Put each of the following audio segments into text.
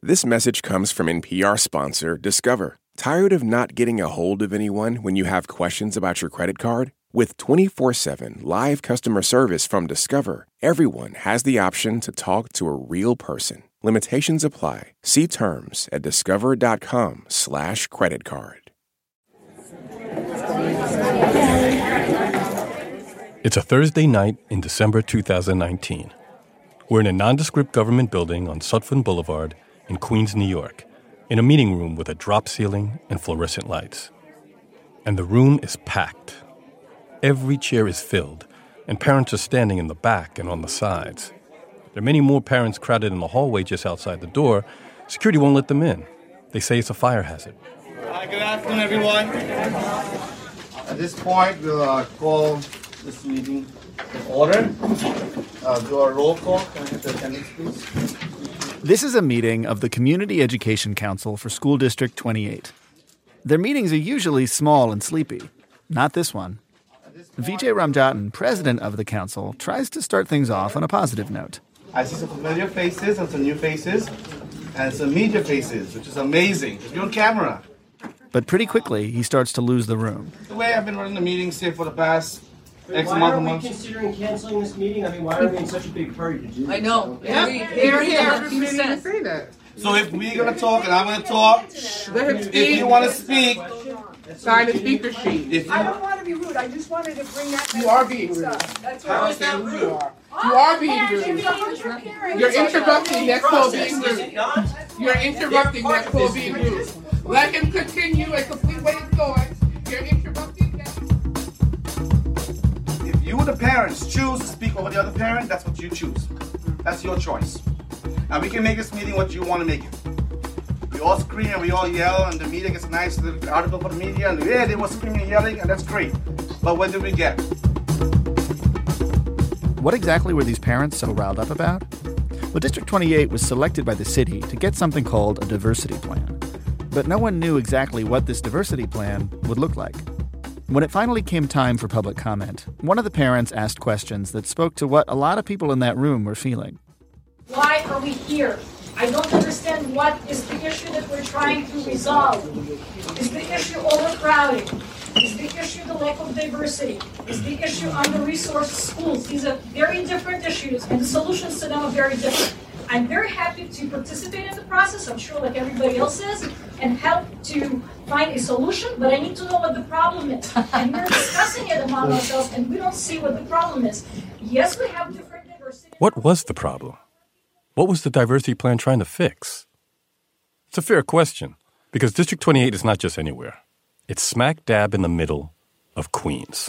This message comes from NPR sponsor Discover. Tired of not getting a hold of anyone when you have questions about your credit card? With 24/7 live customer service from Discover, everyone has the option to talk to a real person. Limitations apply. See terms at discover.com/creditcard. It's a Thursday night in December 2019. We're in a nondescript government building on Sutphin Boulevard in Queens, New York, in a meeting room with a drop ceiling and fluorescent lights. And the room is packed. Every chair is filled, and parents are standing in the back and on the sides. There are many more parents crowded in the hallway just outside the door. Security won't let them in. They say it's a fire hazard. Hi, good afternoon, everyone. At this point, we'll call this meeting in order. Do a roll call. Can I get the attendance, please? This is a meeting of the Community Education Council for School District 28. Their meetings are usually small and sleepy. Not this one. Vijay Ramjatan, president of the council, tries to start things off on a positive note. I see some familiar faces and some new faces and some media faces, which is amazing. You're on camera. But pretty quickly, he starts to lose the room. The way I've been running the meetings here for the past X Why amount are of we months. considering canceling this meeting? I mean, why are we in such a big hurry to do this? I know. Yeah, they're here. Say that. So if we're going to talk and I'm going to talk, Let him speak. if you want to speak, Sign the speaker sheet. if I you, don't want to be rude. I just wanted to bring that. You are being rude. That's How what is that rude? You You are being There's rude. 100 parents. You're interrupting. That's called being Is it rude. not? You're interrupting. That's called being rude. Let him continue and complete what he's going. You're interrupting that. if you, the parents, choose to speak over the other parent, that's what you choose. That's your choice. And we can make this meeting what you want to make it. We all scream and we all yell, and the media gets a nice little article for the media, and yeah, they were screaming and yelling, and that's great. But what did we get? What exactly were these parents so riled up about? Well, District 28 was selected by the city to get something called a diversity plan. But no one knew exactly what this diversity plan would look like. When it finally came time for public comment, one of the parents asked questions that spoke to what a lot of people in that room were feeling. Why are we here? I don't understand what is the issue that we're trying to resolve. Is the issue overcrowding? Is the issue the lack of diversity? Is the issue under-resourced schools? These are very different issues, and the solutions to them are very different. I'm very happy to participate in the process, I'm sure like everybody else is, and help to find a solution, but I need to know what the problem is. And we're discussing it among ourselves, and we don't see what the problem is. Yes, we have different diversity. What was the problem? What was the diversity plan trying to fix? It's a fair question, because District 28 is not just anywhere. It's smack dab in the middle of Queens.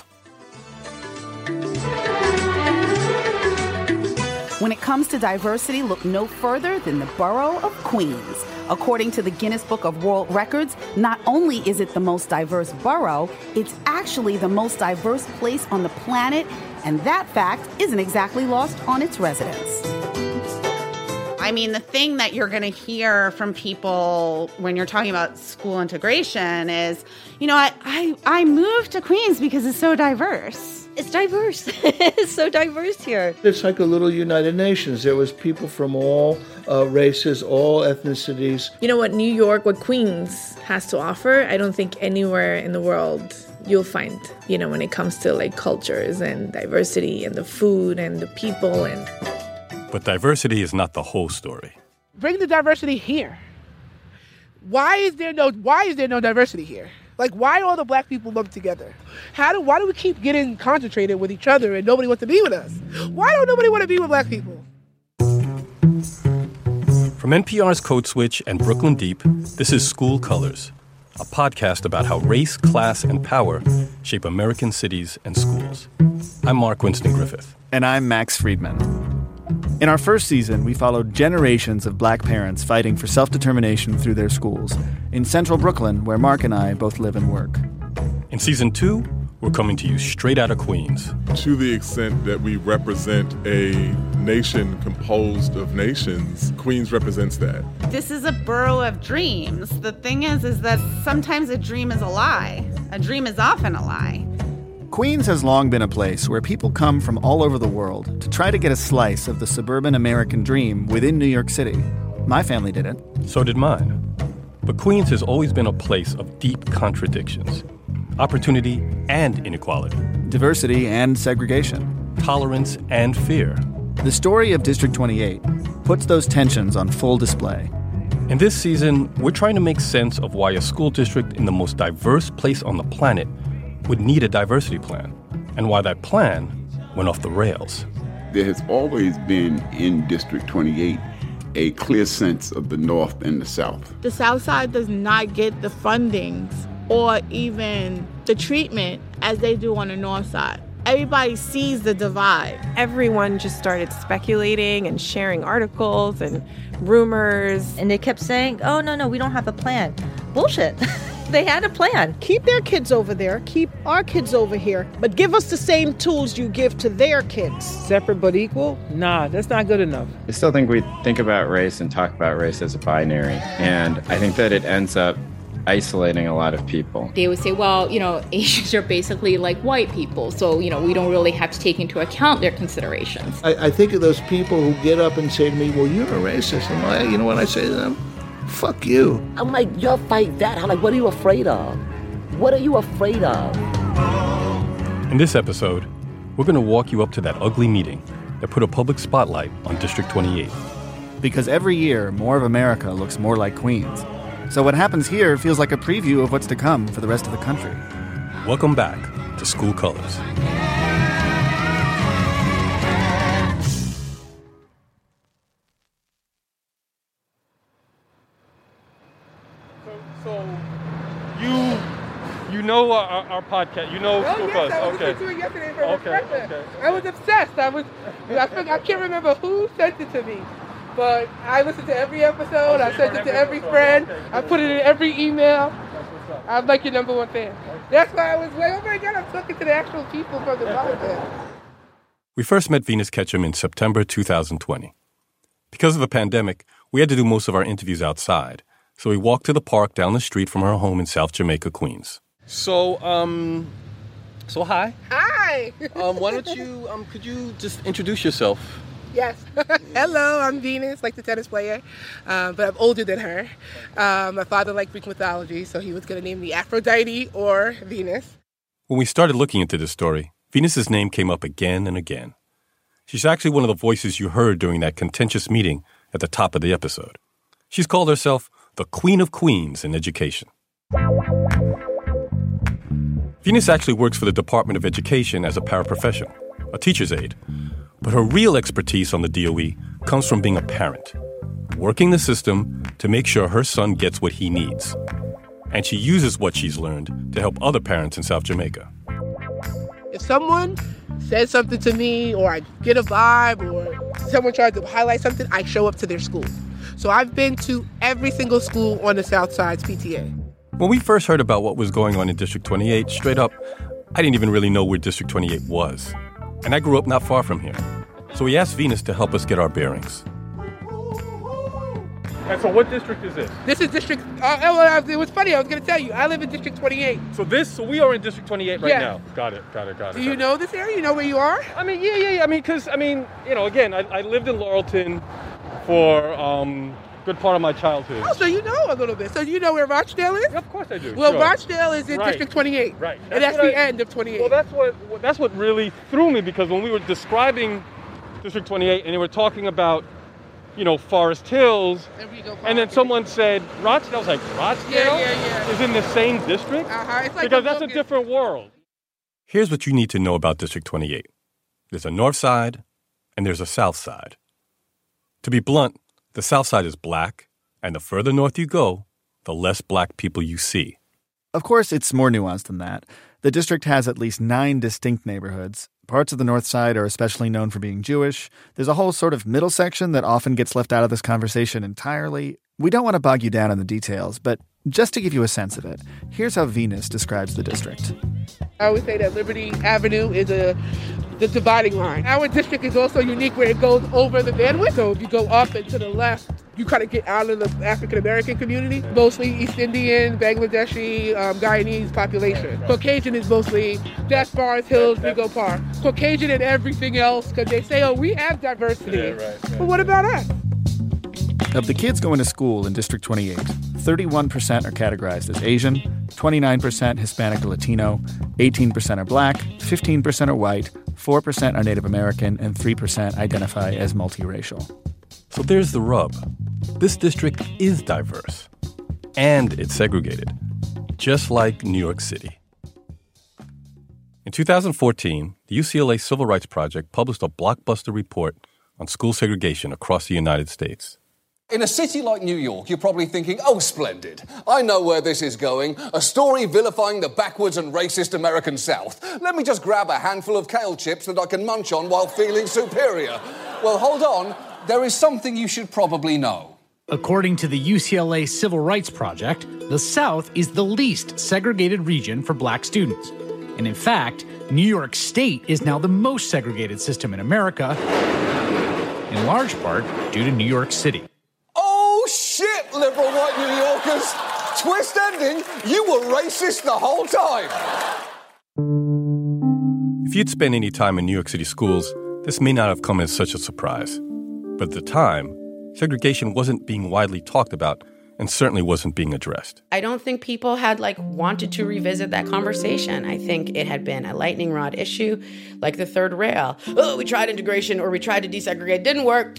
When it comes to diversity, look no further than the borough of Queens. According to the Guinness Book of World Records, not only is it the most diverse borough, it's actually the most diverse place on the planet, and that fact isn't exactly lost on its residents. I mean, the thing that you're going to hear from people when you're talking about school integration is, you know, I moved to Queens because it's so diverse. It's diverse. It's so diverse here. It's like a little United Nations. There was people from all races, all ethnicities. You know what New York, what Queens has to offer, I don't think anywhere in the world you'll find, you know, when it comes to like cultures and diversity and the food and the people and... But diversity is not the whole story. Bring the diversity here. Why is there no diversity here? Like, why all the black people lumped together? Why do we keep getting concentrated with each other and nobody wants to be with us? Why don't nobody want to be with black people? From NPR's Code Switch and Brooklyn Deep, this is School Colors, a podcast about how race, class, and power shape American cities and schools. I'm Mark Winston Griffith. And I'm Max Friedman. In our first season, we followed generations of black parents fighting for self-determination through their schools in central Brooklyn, where Mark and I both live and work. In season 2, we're coming to you straight out of Queens. To the extent that we represent a nation composed of nations, Queens represents that. This is a borough of dreams. The thing is that sometimes a dream is a lie. A dream is often a lie. Queens has long been a place where people come from all over the world to try to get a slice of the suburban American dream within New York City. My family didn't. So did mine. But Queens has always been a place of deep contradictions. Opportunity and inequality. Diversity and segregation. Tolerance and fear. The story of District 28 puts those tensions on full display. In this season, we're trying to make sense of why a school district in the most diverse place on the planet would need a diversity plan, and why that plan went off the rails. There has always been in District 28 a clear sense of the North and the South. The South Side does not get the fundings or even the treatment as they do on the North Side. Everybody sees the divide. Everyone just started speculating and sharing articles and rumors. And they kept saying, oh, no, we don't have a plan. Bullshit. They had a plan. Keep their kids over there, keep our kids over here, but give us the same tools you give to their kids. Separate but equal? Nah, that's not good enough. I still think we think about race and talk about race as a binary, and I think that it ends up isolating a lot of people. They would say, well, Asians are basically like white people, so, we don't really have to take into account their considerations. I think of those people who get up and say to me, well, you're a racist. And you know what I say to them? Fuck you. I'm like, y'all fight that? I'm like, what are you afraid of? What are you afraid of? In this episode, we're going to walk you up to that ugly meeting that put a public spotlight on District 28. Because every year, more of America looks more like Queens. So what happens here feels like a preview of what's to come for the rest of the country. Welcome back to School Colors. You know our podcast. You know School Colors. I was listening to it yesterday for breakfast. I was obsessed. I can't remember who sent it to me. But I listen to every episode. I sent it to every friend. I put it in every email. I'm like your number one fan. That's why I was like, oh my God, I'm talking to the actual people from the podcast. We first met Venus Ketchum in September 2020. Because of the pandemic, we had to do most of our interviews outside. So we walked to the park down the street from her home in South Jamaica, Queens. So hi. Hi. Why don't you, could you just introduce yourself? Yes. Hello, I'm Venus, like the tennis player, but I'm older than her. My father liked Greek mythology, so he was going to name me Aphrodite or Venus. When we started looking into this story, Venus's name came up again and again. She's actually one of the voices you heard during that contentious meeting at the top of the episode. She's called herself the Queen of Queens in education. Venus actually works for the Department of Education as a paraprofessional, a teacher's aide. But her real expertise on the DOE comes from being a parent, working the system to make sure her son gets what he needs. And she uses what she's learned to help other parents in South Jamaica. If someone says something to me, or I get a vibe, or someone tries to highlight something, I show up to their school. So I've been to every single school on the South Side's PTA. When we first heard about what was going on in District 28, straight up, I didn't even really know where District 28 was. And I grew up not far from here. So we asked Venus to help us get our bearings. And so what district is this? This is District... it was funny, I was going to tell you. I live in District 28. So we are in District 28 right now. Got it. Do you know this area? You know where you are? I mean, yeah. Again, I lived in Laurelton for a good part of my childhood. Oh, so you know a little bit. So you know where Rochdale is? Of course I do. Well, sure. Rochdale is in District 28. Right. And that's the end of 28. Well, that's what really threw me, because when we were describing District 28 and they were talking about, Forest Hills, and then someone said Rochdale. I was like, Rochdale is in the same district? It's like because that's a different world. Here's what you need to know about District 28. There's a north side and there's a south side. To be blunt, the south side is black, and the further north you go, the less black people you see. Of course, it's more nuanced than that. The district has at least 9 distinct neighborhoods. Parts of the north side are especially known for being Jewish. There's a whole sort of middle section that often gets left out of this conversation entirely. We don't want to bog you down on the details, but just to give you a sense of it, here's how Venus describes the district. I always say that Liberty Avenue is the dividing line. Our district is also unique where it goes over the bandwidth. So if you go up and to the left, you kind of get out of the African-American community. Mostly East Indian, Bangladeshi, Guyanese population. Caucasian is mostly, that's Forest Hills, Vigo Park. Caucasian and everything else, because they say, oh, we have diversity. Right. But what about us? Of the kids going to school in District 28, 31% are categorized as Asian, 29% Hispanic or Latino, 18% are black, 15% are white, 4% are Native American, and 3% identify as multiracial. So there's the rub. This district is diverse, and it's segregated, just like New York City. In 2014, the UCLA Civil Rights Project published a blockbuster report on school segregation across the United States. In a city like New York, you're probably thinking, oh, splendid. I know where this is going. A story vilifying the backwards and racist American South. Let me just grab a handful of kale chips that I can munch on while feeling superior. Well, hold on. There is something you should probably know. According to the UCLA Civil Rights Project, the South is the least segregated region for black students. And in fact, New York State is now the most segregated system in America, in large part due to New York City. Oh, shit, liberal white New Yorkers. Twist ending, you were racist the whole time. If you'd spent any time in New York City schools, this may not have come as such a surprise. But at the time, segregation wasn't being widely talked about and certainly wasn't being addressed. I don't think people had wanted to revisit that conversation. I think it had been a lightning rod issue, like the third rail. Oh, we tried integration or we tried to desegregate, didn't work.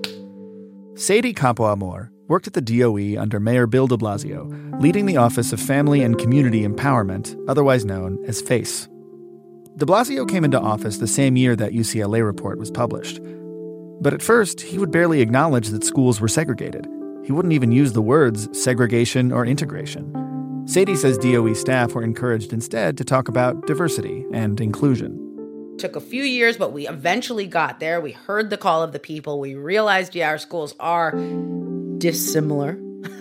Sadie Campoamor worked at the DOE under Mayor Bill de Blasio, leading the Office of Family and Community Empowerment, otherwise known as FACE. De Blasio came into office the same year that UCLA report was published. But at first, he would barely acknowledge that schools were segregated. He wouldn't even use the words segregation or integration. Sadie says DOE staff were encouraged instead to talk about diversity and inclusion. Took a few years, but we eventually got there. We heard the call of the people. We realized, our schools are dissimilar.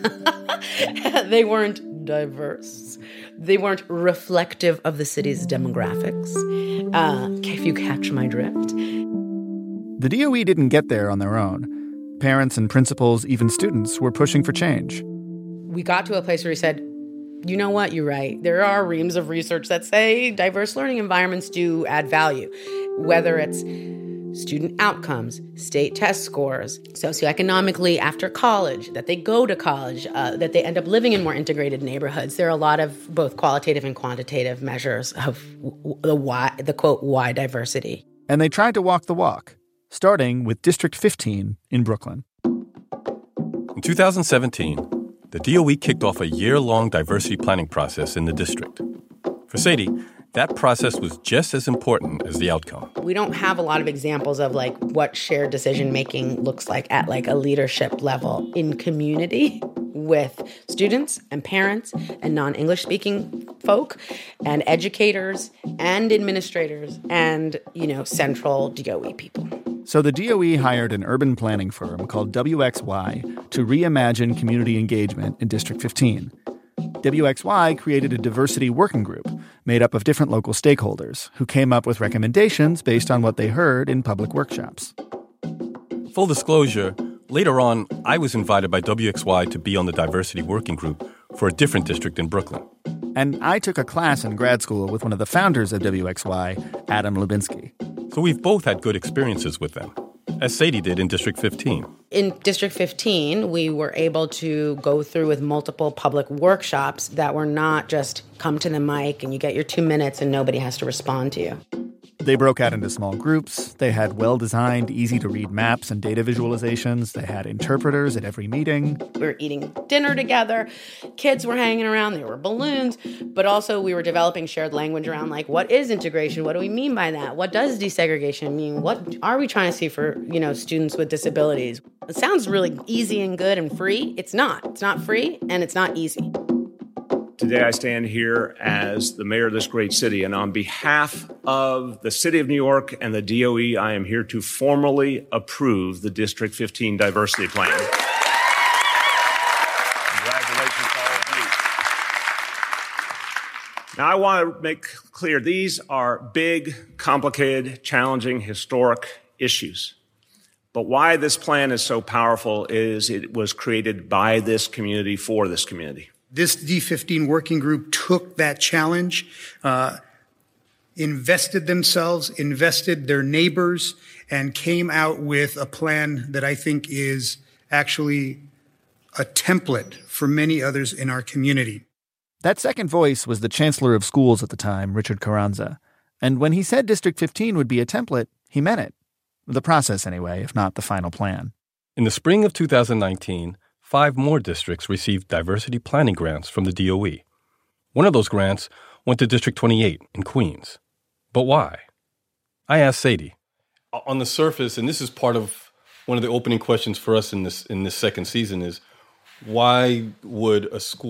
They weren't diverse. They weren't reflective of the city's demographics. If you catch my drift. The DOE didn't get there on their own. Parents and principals, even students, were pushing for change. We got to a place where we said, you know what, you're right. There are reams of research that say diverse learning environments do add value, whether it's student outcomes, state test scores, socioeconomically after college, that they go to college, that they end up living in more integrated neighborhoods. There are a lot of both qualitative and quantitative measures of the quote, why diversity. And they tried to walk the walk, starting with District 15 in Brooklyn. In 2017, the DOE kicked off a year-long diversity planning process in the district. For Sadie, that process was just as important as the outcome. We don't have a lot of examples of what shared decision-making looks like at a leadership level in community with students and parents and non-English speaking folk and educators and administrators and, central DOE people. So the DOE hired an urban planning firm called WXY to reimagine community engagement in District 15. WXY created a diversity working group made up of different local stakeholders who came up with recommendations based on what they heard in public workshops. Full disclosure, later on, I was invited by WXY to be on the diversity working group for a different district in Brooklyn. And I took a class in grad school with one of the founders of WXY, Adam Lubinsky. So we've both had good experiences with them, as Sadie did in District 15. In District 15, we were able to go through with multiple public workshops that were not just come to the mic and you get your 2 minutes and nobody has to respond to you. They broke out into small groups. They had well-designed, easy-to-read maps and data visualizations. They had interpreters at every meeting. We were eating dinner together. Kids were hanging around. There were balloons. But also we were developing shared language around, what is integration? What do we mean by that? What does desegregation mean? What are we trying to see for, students with disabilities? It sounds really easy and good and free. It's not. It's not free, and it's not easy. Today I stand here as the mayor of this great city, and on behalf of the City of New York and the DOE, I am here to formally approve the District 15 Diversity Plan. Congratulations to all of you. Now I want to make clear, these are big, complicated, challenging, historic issues. But why this plan is so powerful is it was created by this community for this community. This D15 working group took that challenge, invested themselves, invested their neighbors, and came out with a plan that I think is actually a template for many others in our community. That second voice was the Chancellor of Schools at the time, Richard Carranza. And when he said District 15 would be a template, he meant it. The process, anyway, if not the final plan. In the spring of 2019, 5 more districts received diversity planning grants from the DOE. One of those grants went to District 28 in Queens. But why? I asked Sadie. On the surface, and this is part of one of the opening questions for us in this second season, is why would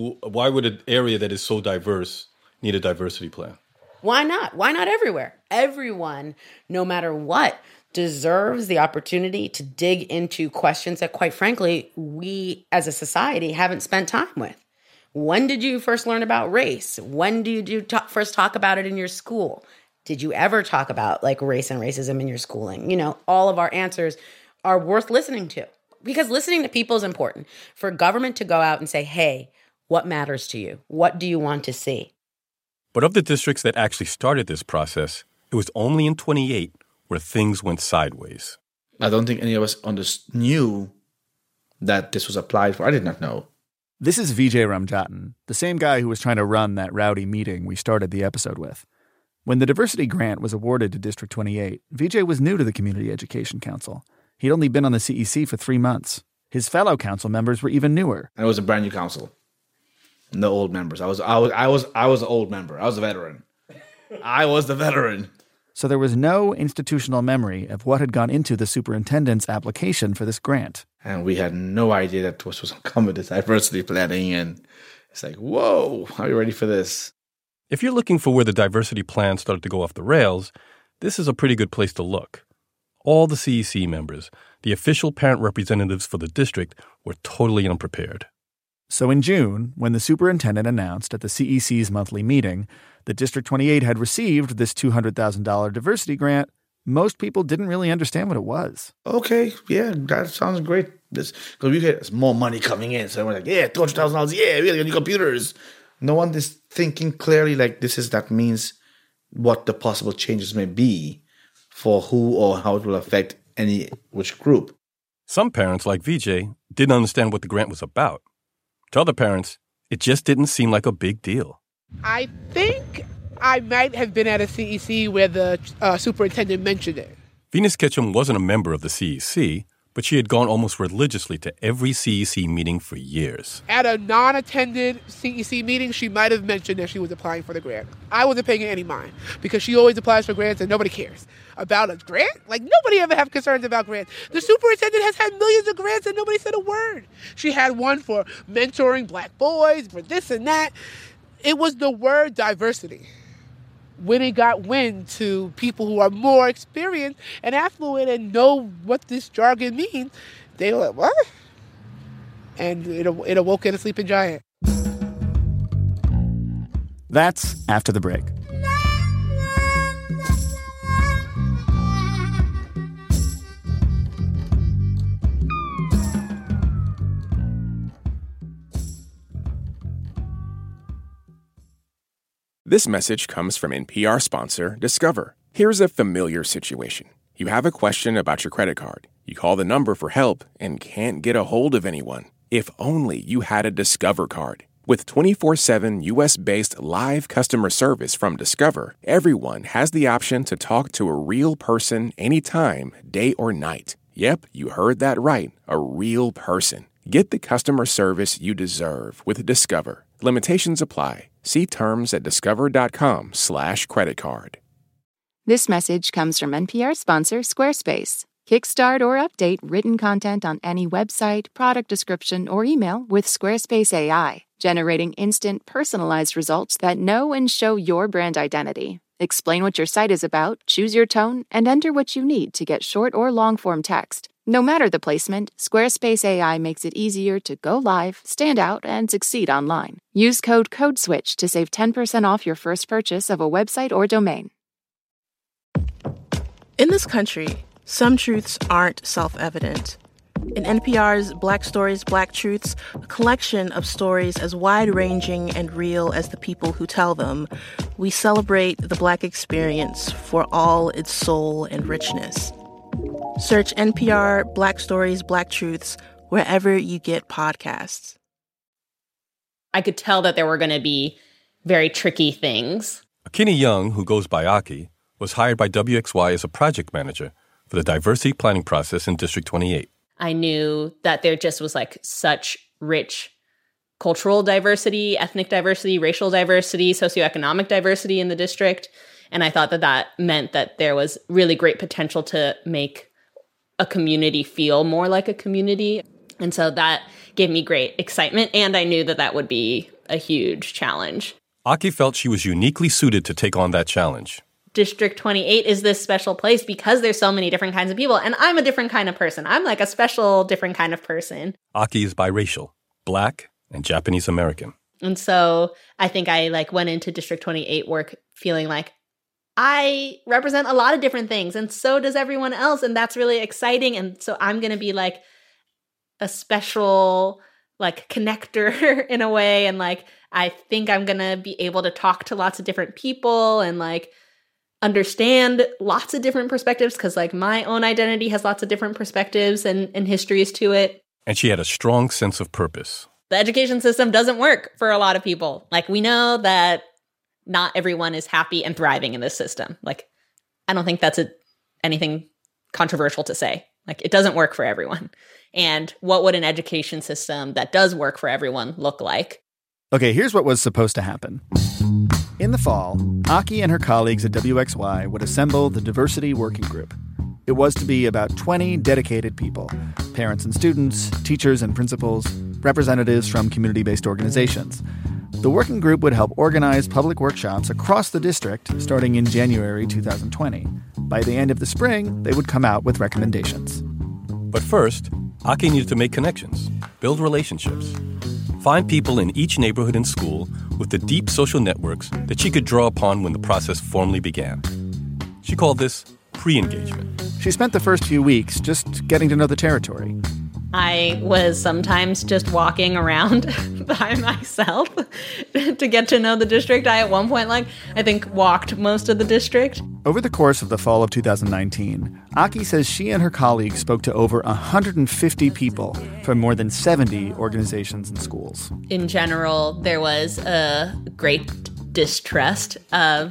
an area that is so diverse need a diversity plan? Why not? Why not everywhere? Everyone, no matter what, deserves the opportunity to dig into questions that, quite frankly, we as a society haven't spent time with. When did you first learn about race? When did you first talk about it in your school? Did you ever talk about race and racism in your schooling? All of our answers are worth listening to, because listening to people is important. For government to go out and say, hey, what matters to you? What do you want to see? But of the districts that actually started this process, it was only in 28 where things went sideways. I don't think any of us knew that this was applied for. I did not know. This is Vijay Ramjatan, the same guy who was trying to run that rowdy meeting we started the episode with. When the diversity grant was awarded to District 28, Vijay was new to the Community Education Council. He'd only been on the CEC for 3 months. His fellow council members were even newer. And it was a brand new council. No old members. I was an old member. I was a veteran. I was the veteran. So there was no institutional memory of what had gone into the superintendent's application for this grant. And we had no idea that was supposed to come with this diversity planning. And it's like, whoa, are you ready for this? If you're looking for where the diversity plan started to go off the rails, this is a pretty good place to look. All the CEC members, the official parent representatives for the district, were totally unprepared. So in June, when the superintendent announced at the CEC's monthly meeting that District 28 had received this $200,000 diversity grant, most people didn't really understand what it was. Okay, yeah, that sounds great. Because we get more money coming in. So we're like, yeah, $200,000, yeah, we got new computers. No one is thinking clearly that means what the possible changes may be for who or how it will affect which group. Some parents, like Vijay, didn't understand what the grant was about. To other parents, it just didn't seem like a big deal. I think I might have been at a CEC where the superintendent mentioned it. Venus Ketchum wasn't a member of the CEC, but she had gone almost religiously to every CEC meeting for years. At a non-attended CEC meeting, she might have mentioned that she was applying for the grant. I wasn't paying any mind because she always applies for grants and nobody cares about a grant. Nobody ever have concerns about grants. The superintendent has had millions of grants and nobody said a word. She had one for mentoring black boys, for this and that. It was the word diversity. When it got wind to people who are more experienced and affluent and know what this jargon means, they were like, what? And it awoke in a sleeping giant. That's after the break. This message comes from NPR sponsor Discover. Here's a familiar situation. You have a question about your credit card. You call the number for help and can't get a hold of anyone. If only you had a Discover card. With 24/7 U.S.-based live customer service from Discover, everyone has the option to talk to a real person anytime, day or night. Yep, you heard that right, a real person. Get the customer service you deserve with Discover. Limitations apply. See terms at discover.com/creditcard. This message comes from NPR sponsor Squarespace. Kickstart or update written content on any website, product description, or email with Squarespace AI, generating instant, personalized results that know and show your brand identity. Explain what your site is about, choose your tone, and enter what you need to get short or long-form text. No matter the placement, Squarespace AI makes it easier to go live, stand out, and succeed online. Use code CODESWITCH to save 10% off your first purchase of a website or domain. In this country, some truths aren't self-evident. In NPR's Black Stories, Black Truths, a collection of stories as wide-ranging and real as the people who tell them, we celebrate the Black experience for all its soul and richness. Search NPR Black Stories, Black Truths wherever you get podcasts. I could tell that there were going to be very tricky things. Akini Young, who goes by Aki, was hired by WXY as a project manager for the diversity planning process in District 28. I knew that there just was like such rich cultural diversity, ethnic diversity, racial diversity, socioeconomic diversity in the district. And I thought that that meant that there was really great potential to make a community feel more like a community. And so that gave me great excitement. And I knew that that would be a huge challenge. Aki felt she was uniquely suited to take on that challenge. District 28 is this special place because there's so many different kinds of people. And I'm a different kind of person. I'm like a special, different kind of person. Aki is biracial, Black and Japanese American. And so I think I went into District 28 work feeling like I represent a lot of different things. And so does everyone else. And that's really exciting. And so I'm going to be like a special connector in a way. And I think I'm going to be able to talk to lots of different people and understand lots of different perspectives because my own identity has lots of different perspectives and histories to it. And she had a strong sense of purpose. The education system doesn't work for a lot of people. We know that not everyone is happy and thriving in this system. I don't think that's anything controversial to say. It doesn't work for everyone. And what would an education system that does work for everyone look like? Okay, here's what was supposed to happen. In the fall, Aki and her colleagues at WXY would assemble the Diversity Working Group. It was to be about 20 dedicated people, parents and students, teachers and principals, representatives from community-based organizations. The working group would help organize public workshops across the district starting in January 2020. By the end of the spring, they would come out with recommendations. But first, Aki needed to make connections, build relationships, find people in each neighborhood and school with the deep social networks that she could draw upon when the process formally began. She called this pre-engagement. She spent the first few weeks just getting to know the territory. I was sometimes just walking around by myself to get to know the district. I, at one point, I think walked most of the district. Over the course of the fall of 2019, Aki says she and her colleagues spoke to over 150 people from more than 70 organizations and schools. In general, there was a great distrust of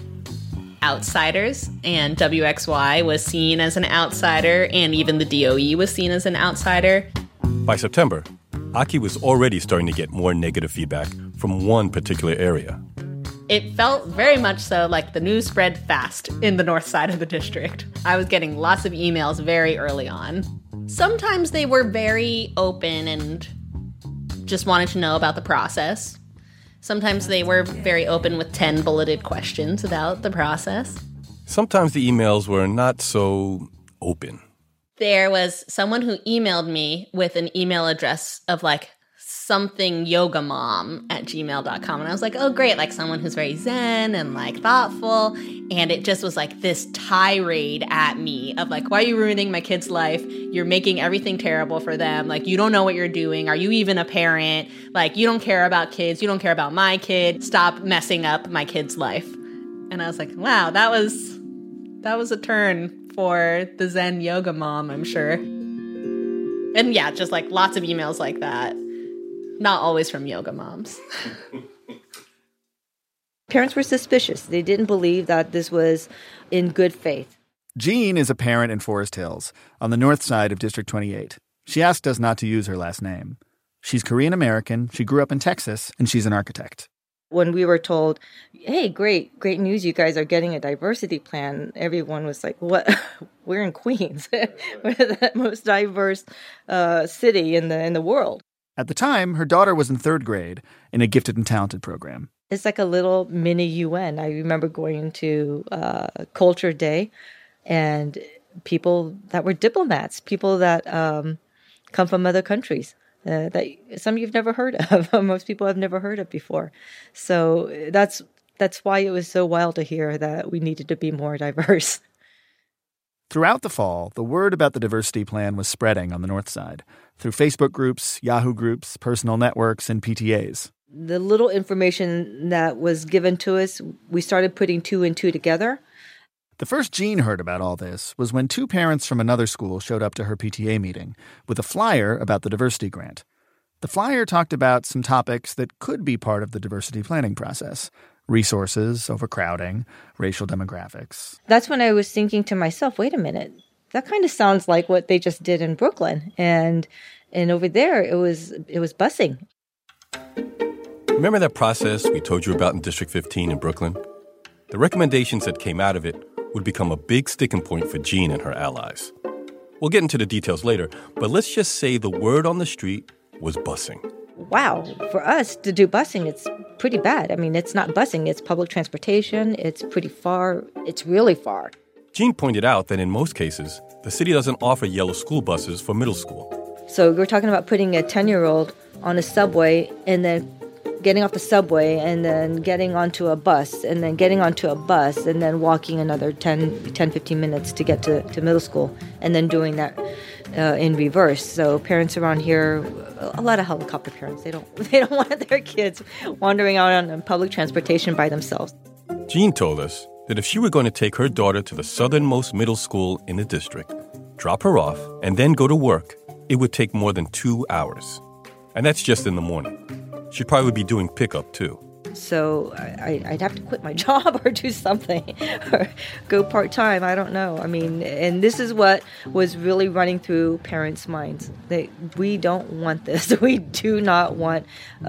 outsiders, and WXY was seen as an outsider, and even the DOE was seen as an outsider. By September, Aki was already starting to get more negative feedback from one particular area. It felt very much so like the news spread fast in the north side of the district. I was getting lots of emails very early on. Sometimes they were very open and just wanted to know about the process. Sometimes they were very open with 10 bulleted questions about the process. Sometimes the emails were not so open. There was someone who emailed me with an email address of something yogamom@gmail.com. And I was like, oh, great. Someone who's very zen and thoughtful. And it just was this tirade at me of why are you ruining my kid's life? You're making everything terrible for them. You don't know what you're doing. Are you even a parent? You don't care about kids. You don't care about my kid. Stop messing up my kid's life. And I was like, wow, that was a turn for the Zen yoga mom, I'm sure. And yeah, just lots of emails like that. Not always from yoga moms. Parents were suspicious. They didn't believe that this was in good faith. Jean is a parent in Forest Hills, on the north side of District 28. She asked us not to use her last name. She's Korean American, she grew up in Texas, and she's an architect. When we were told, hey, great news, you guys are getting a diversity plan, everyone was like, what? We're in Queens. We're the most diverse city in the world. At the time, her daughter was in third grade in a gifted and talented program. It's like a little mini UN. I remember going to Culture Day and people that were diplomats, people that come from other countries that some you've never heard of. Most people have never heard of before. So that's why it was so wild to hear that we needed to be more diverse. Throughout the fall, the word about the diversity plan was spreading on the north side through Facebook groups, Yahoo groups, personal networks, and PTAs. The little information that was given to us, we started putting two and two together. The first Jean heard about all this was when two parents from another school showed up to her PTA meeting with a flyer about the diversity grant. The flyer talked about some topics that could be part of the diversity planning process: resources, overcrowding, racial demographics. That's when I was thinking to myself, wait a minute, that kind of sounds like what they just did in Brooklyn. And over there, it was busing. Remember that process we told you about in District 15 in Brooklyn? The recommendations that came out of it would become a big sticking point for Jean and her allies. We'll get into the details later, but let's just say the word on the street was busing. Wow, for us to do busing, it's pretty bad. I mean, it's not busing, it's public transportation, it's pretty far, it's really far. Jean pointed out that in most cases, the city doesn't offer yellow school buses for middle school. So we're talking about putting a 10-year-old on a subway and then getting off the subway and then getting onto a bus and then getting onto a bus and then walking another 10-15 minutes to get to middle school and then doing that in reverse. So parents around here, a lot of helicopter parents, they don't want their kids wandering out on public transportation by themselves. Jean told us that if she were going to take her daughter to the southernmost middle school in the district, drop her off, and then go to work, it would take more than 2 hours. And that's just in the morning. She'd probably be doing pickup, too. So I'd have to quit my job or do something or go part-time. I don't know. I mean, and this is what was really running through parents' minds. We don't want this. We do not want,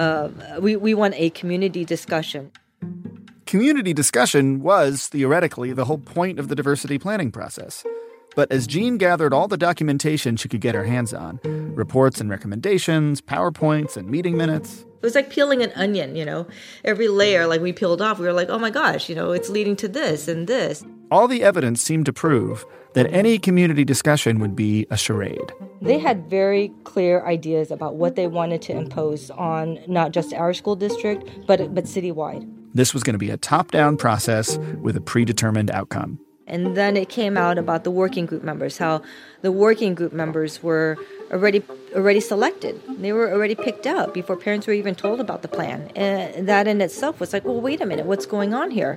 we want a community discussion. Community discussion was, theoretically, the whole point of the diversity planning process. But as Jean gathered all the documentation she could get her hands on, reports and recommendations, PowerPoints, and meeting minutes. It was like peeling an onion, Every layer, like we peeled off, we were like, oh my gosh, it's leading to this and this. All the evidence seemed to prove that any community discussion would be a charade. They had very clear ideas about what they wanted to impose on not just our school district, but citywide. This was going to be a top-down process with a predetermined outcome. And then it came out about the working group members, how the working group members were already selected. They were already picked out before parents were even told about the plan. And that in itself was like, well, wait a minute, what's going on here?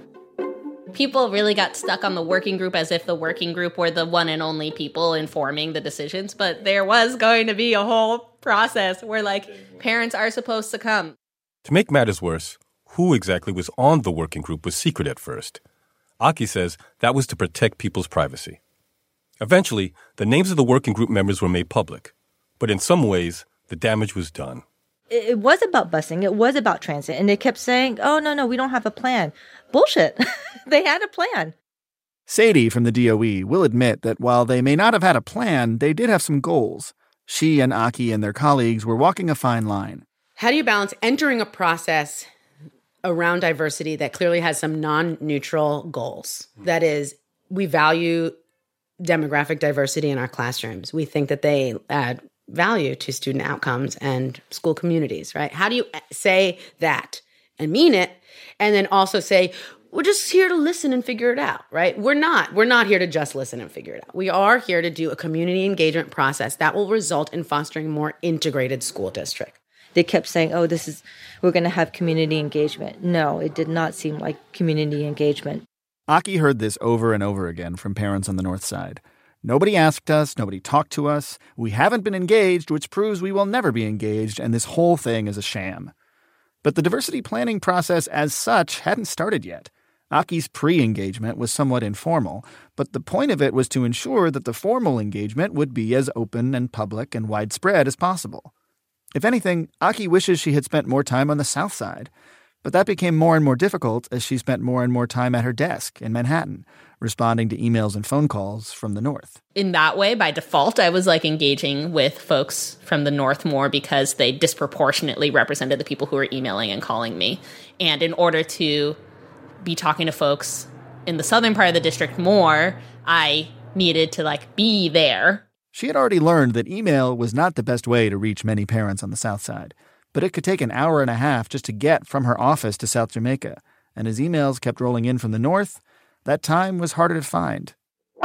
People really got stuck on the working group as if the working group were the one and only people informing the decisions. But there was going to be a whole process where, parents are supposed to come. To make matters worse, who exactly was on the working group was secret at first. Aki says that was to protect people's privacy. Eventually, the names of the working group members were made public. But in some ways, the damage was done. It was about busing. It was about transit. And they kept saying, oh, no, we don't have a plan. Bullshit. They had a plan. Sadie from the DOE will admit that while they may not have had a plan, they did have some goals. She and Aki and their colleagues were walking a fine line. How do you balance entering a process around diversity that clearly has some non-neutral goals? That is, we value demographic diversity in our classrooms. We think that they add value to student outcomes and school communities, right? How do you say that and mean it, and then also say, we're just here to listen and figure it out, right? We're not here to just listen and figure it out. We are here to do a community engagement process that will result in fostering a more integrated school district. They kept saying, we're going to have community engagement. No, it did not seem like community engagement. Aki heard this over and over again from parents on the North Side. Nobody asked us, nobody talked to us, we haven't been engaged, which proves we will never be engaged, and this whole thing is a sham. But the diversity planning process as such hadn't started yet. Aki's pre-engagement was somewhat informal, but the point of it was to ensure that the formal engagement would be as open and public and widespread as possible. If anything, Aki wishes she had spent more time on the South Side. But that became more and more difficult as she spent more and more time at her desk in Manhattan, responding to emails and phone calls from the North. In that way, by default, I was engaging with folks from the North more because they disproportionately represented the people who were emailing and calling me. And in order to be talking to folks in the southern part of the district more, I needed to be there. She had already learned that email was not the best way to reach many parents on the South Side. But it could take an hour and a half just to get from her office to South Jamaica. And as emails kept rolling in from the North, that time was harder to find.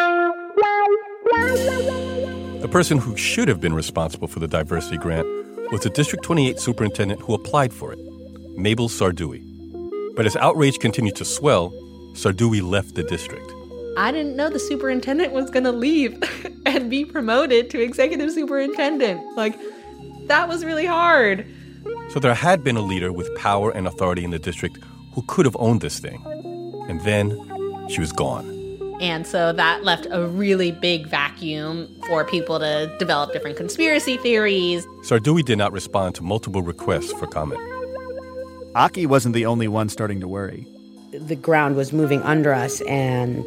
The person who should have been responsible for the diversity grant was the District 28 superintendent who applied for it, Mabel Sardoui. But as outrage continued to swell, Sardoui left the district. I didn't know the superintendent was going to leave and be promoted to executive superintendent. Like, that was really hard. So there had been a leader with power and authority in the district who could have owned this thing. And then she was gone. And so that left a really big vacuum for people to develop different conspiracy theories. Sardoui did not respond to multiple requests for comment. Aki wasn't the only one starting to worry. The ground was moving under us, and,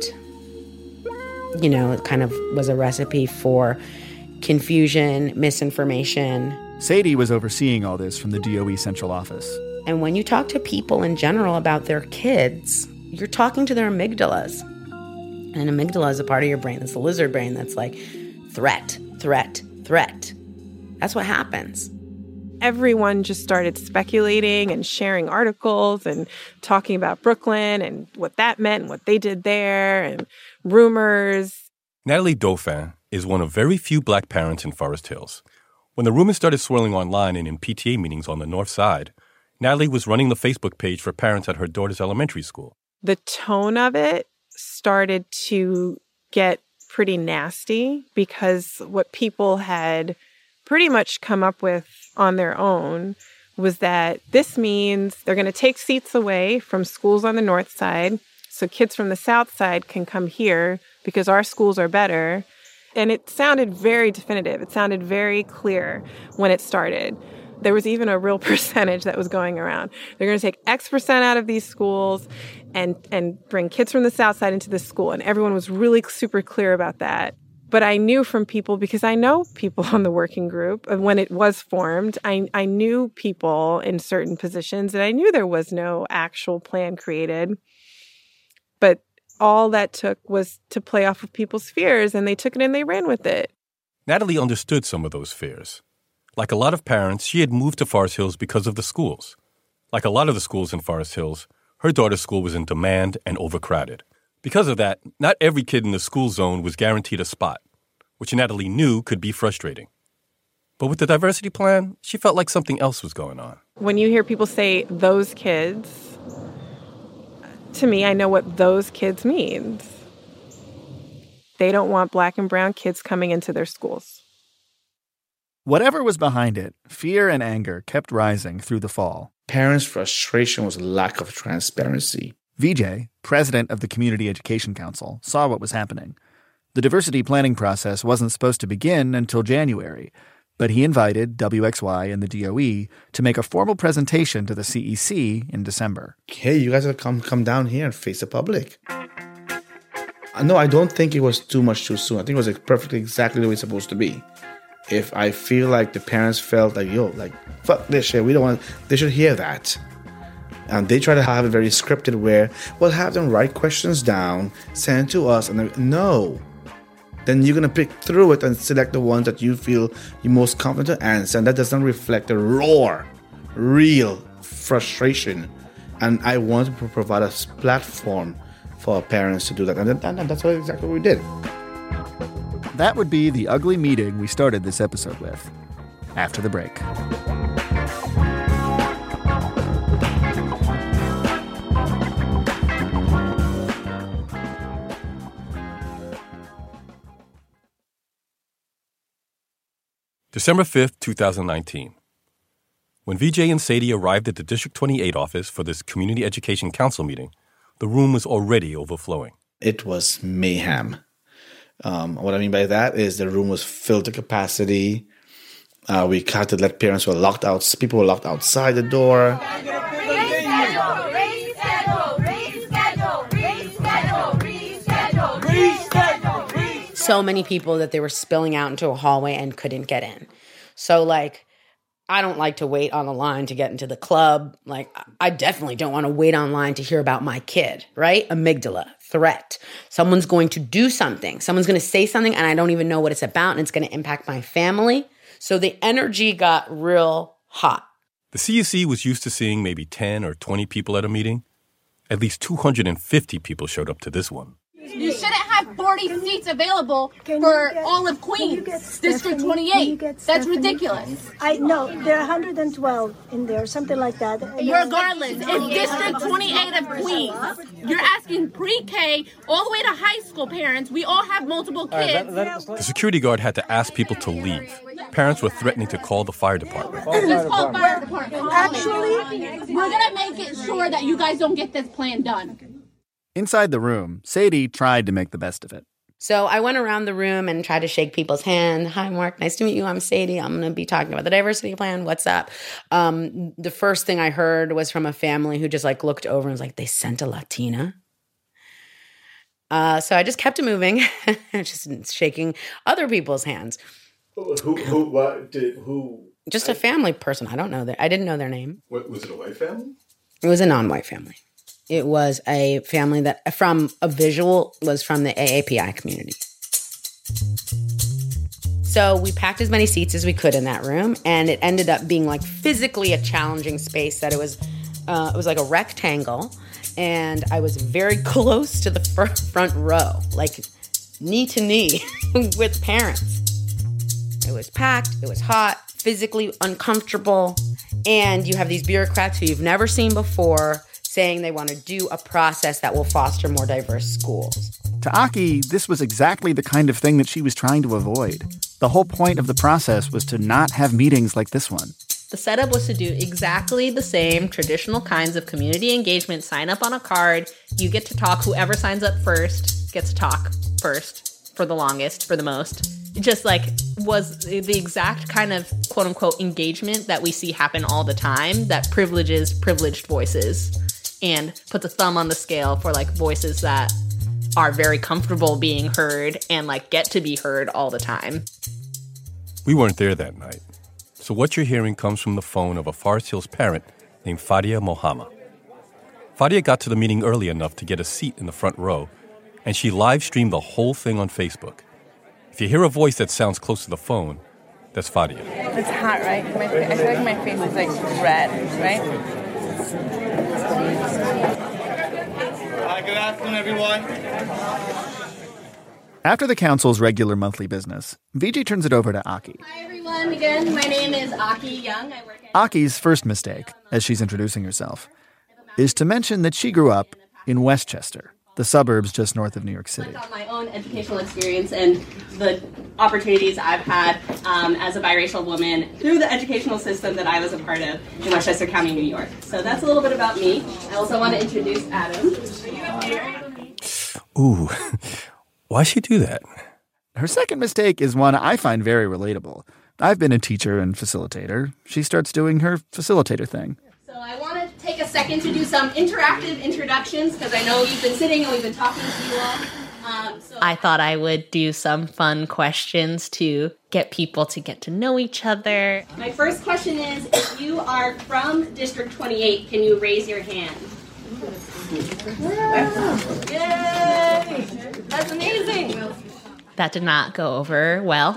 you know, it kind of was a recipe for confusion, misinformation. Sadie was overseeing all this from the DOE central office. And when you talk to people in general about their kids, you're talking to their amygdalas. And amygdala is a part of your brain, that's the lizard brain, that's like threat, threat, threat. That's what happens. Everyone just started speculating and sharing articles and talking about Brooklyn and what that meant and what they did there and rumors. Natalie Dauphin is one of very few black parents in Forest Hills. When the rumors started swirling online and in PTA meetings on the north side, Natalie was running the Facebook page for parents at her daughter's elementary school. The tone of it started to get pretty nasty because what people had pretty much come up with on their own was that this means they're going to take seats away from schools on the north side so kids from the south side can come here because our schools are better. And it sounded very definitive. It sounded very clear when it started. There was even a real percentage that was going around. They're going to take X percent out of these schools and bring kids from the south side into this school. And everyone was really super clear about that. But I knew from people, because I know people on the working group, when it was formed, I knew people in certain positions, and I knew there was no actual plan created. But all that took was to play off of people's fears, and they took it and they ran with it. Natalie understood some of those fears. Like a lot of parents, she had moved to Forest Hills because of the schools. Like a lot of the schools in Forest Hills, her daughter's school was in demand and overcrowded. Because of that, not every kid in the school zone was guaranteed a spot, which Natalie knew could be frustrating. But with the diversity plan, she felt like something else was going on. When you hear people say those kids, to me, I know what those kids means. They don't want black and brown kids coming into their schools. Whatever was behind it, fear and anger kept rising through the fall. Parents' frustration was lack of transparency. Vijay, president of the Community Education Council, saw what was happening. The diversity planning process wasn't supposed to begin until January, but he invited WXY and the DOE to make a formal presentation to the CEC in December. Hey, you guys have come down here and face the public. No, I don't think it was too much too soon. I think it was perfectly exactly the way it's supposed to be. If I feel like the parents felt like, fuck this shit, we don't want, they should hear that. And they try to have it very scripted where we'll have them write questions down, send it to us, and no. Then you're going to pick through it and select the ones that you feel you're most confident to answer. And that doesn't reflect the raw, real frustration. And I want to provide a platform for our parents to do that. And that's exactly what we did. That would be the ugly meeting we started this episode with. After the break. December 5th, 2019. When Vijay and Sadie arrived at the District 28 office for this Community Education Council meeting, the room was already overflowing. It was mayhem. What I mean by that is the room was filled to capacity. We had to let parents who were locked out. People were locked outside the door. So many people that they were spilling out into a hallway and couldn't get in. So, I don't like to wait on a line to get into the club. I definitely don't want to wait online to hear about my kid, right? Amygdala, threat. Someone's going to do something. Someone's going to say something, and I don't even know what it's about, and it's going to impact my family. So the energy got real hot. The CEC was used to seeing maybe 10 or 20 people at a meeting. At least 250 people showed up to this one. You shouldn't have have 40 seats available for all of Queens, District 28. That's ridiculous. I know, there are 112 in there, something like that. Regardless, it's District 28 of Queens. You're asking pre-K all the way to high school parents. We all have multiple kids. The security guard had to ask people to leave. Parents were threatening to call the fire department. Just call fire department. Actually, we're going to make it sure that you guys don't get this plan done. Inside the room, Sadie tried to make the best of it. So I went around the room and tried to shake people's hand. Hi, Mark. Nice to meet you. I'm Sadie. I'm going to be talking about the diversity plan. What's up? The first thing I heard was from a family who just like looked over and was like, they sent a Latina? So I just kept it moving, just shaking other people's hands. Who? Just a family person. I don't know I didn't know their name. What, was it a white family? It was a non-white family. It was a family that was from the AAPI community. So we packed as many seats as we could in that room, and it ended up being like physically a challenging space that it was like a rectangle, and I was very close to the front row, like knee to knee with parents. It was packed, it was hot, physically uncomfortable, and you have these bureaucrats who you've never seen before saying they want to do a process that will foster more diverse schools. To Aki, this was exactly the kind of thing that she was trying to avoid. The whole point of the process was to not have meetings like this one. The setup was to do exactly the same traditional kinds of community engagement. Sign up on a card. You get to talk. Whoever signs up first gets to talk first for the longest, for the most. It just like was the exact kind of quote unquote engagement that we see happen all the time that privileges privileged voices and puts a thumb on the scale for like voices that are very comfortable being heard and like get to be heard all the time. We weren't there that night. So what you're hearing comes from the phone of a Forest Hills parent named Fadia Mohama. Fadia got to the meeting early enough to get a seat in the front row, and she live-streamed the whole thing on Facebook. If you hear a voice that sounds close to the phone, that's Fadia. It's hot, right? I feel like my face is like red, right? Good afternoon, everyone. After the council's regular monthly business, Vijay turns it over to Aki. Hi, everyone. Again, my name is Aki Young. I work at... Aki's first mistake, as she's introducing herself, is to mention that she grew up in Westchester, the suburbs just north of New York City. On my own educational experience and the opportunities I've had as a biracial woman through the educational system that I was a part of in Westchester County, New York. So that's a little bit about me. I also want to introduce Adam. Ooh, why'd she do that? Her second mistake is one I find very relatable. I've been a teacher and facilitator. She starts doing her facilitator thing. So I want to take a second to do some interactive introductions because I know you've been sitting and we've been talking to you all. I thought I would do some fun questions to get people to get to know each other. My first question is, if you are from District 28, can you raise your hand? Yay! That's amazing! That did not go over well.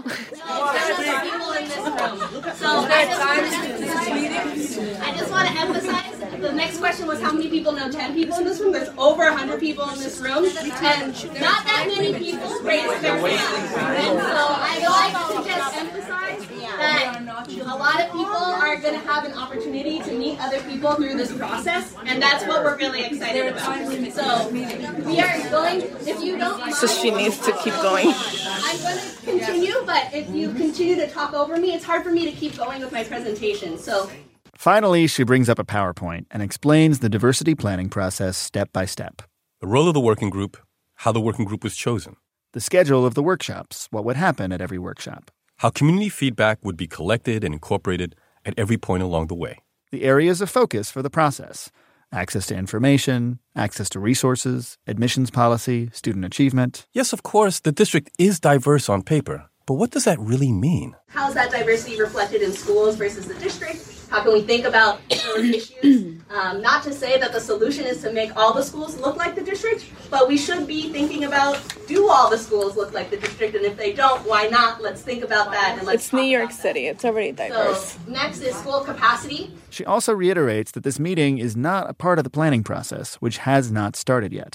I just want to emphasize, the next question was how many people know 10 people in this room? There's over 100 people in this room, and not that many people raised their hands. And so I'd like to just emphasize that a lot of people are going to have an opportunity to meet other people through this process, and that's what we're really excited about. So we are going, if you don't mind, so she needs to keep going. I'm going to continue, but if you continue to talk over me, it's hard for me to keep going with my presentation. So finally, she brings up a PowerPoint and explains the diversity planning process step by step. The role of the working group, how the working group was chosen. The schedule of the workshops, what would happen at every workshop. How community feedback would be collected and incorporated at every point along the way. The areas of focus for the process. Access to information, access to resources, admissions policy, student achievement. Yes, of course, the district is diverse on paper. But what does that really mean? How is that diversity reflected in schools versus the district? How can we think about those issues? Not to say that the solution is to make all the schools look like the district, but we should be thinking about, do all the schools look like the district? And if they don't, why not? Let's think about that. And it's New York City. It's already diverse. So next is school capacity. She also reiterates that this meeting is not a part of the planning process, which has not started yet.